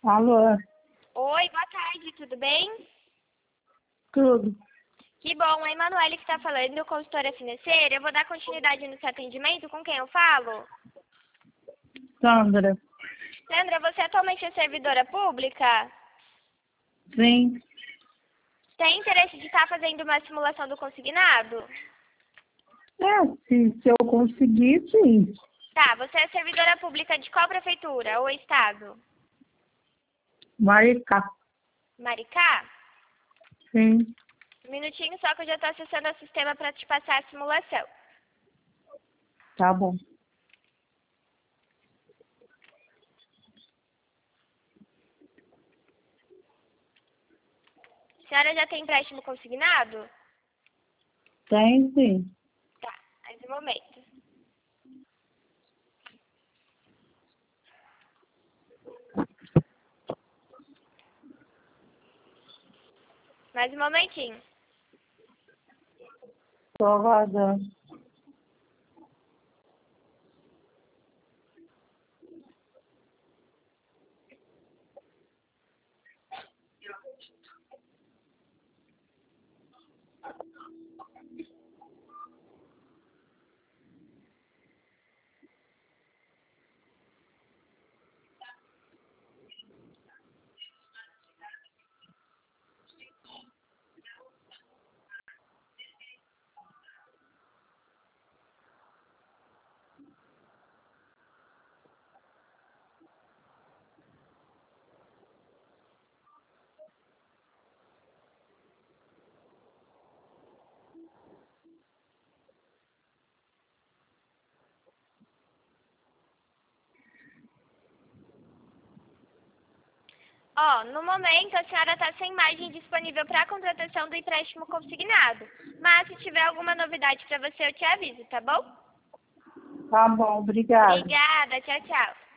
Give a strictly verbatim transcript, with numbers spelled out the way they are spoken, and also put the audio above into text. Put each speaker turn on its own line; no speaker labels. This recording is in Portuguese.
Alô,
Oi, boa tarde, tudo bem?
tudo.
Que bom, a Emanuele que está falando, consultora financeira. Eu vou dar continuidade no seu atendimento. Com quem eu falo?
Sandra,
Sandra, você atualmente é servidora pública?
sim.
Tem interesse de estar fazendo uma simulação do consignado?
É, se, se eu conseguir, sim.
Tá, você é servidora pública de qual prefeitura ou estado?
Maricá,
Maricá?
sim.
Um minutinho só que eu já estou acessando o sistema para te passar a simulação.
Tá bom.
A senhora já tem empréstimo consignado?
Tem, sim.
Tá, mais um momento. Mais um momentinho.
Tô aguardando.
Ó, no momento a senhora está sem margem disponível para a contratação do empréstimo consignado. Mas se tiver alguma novidade para você, eu te aviso, tá bom?
Tá bom, obrigada.
Obrigada, tchau, tchau.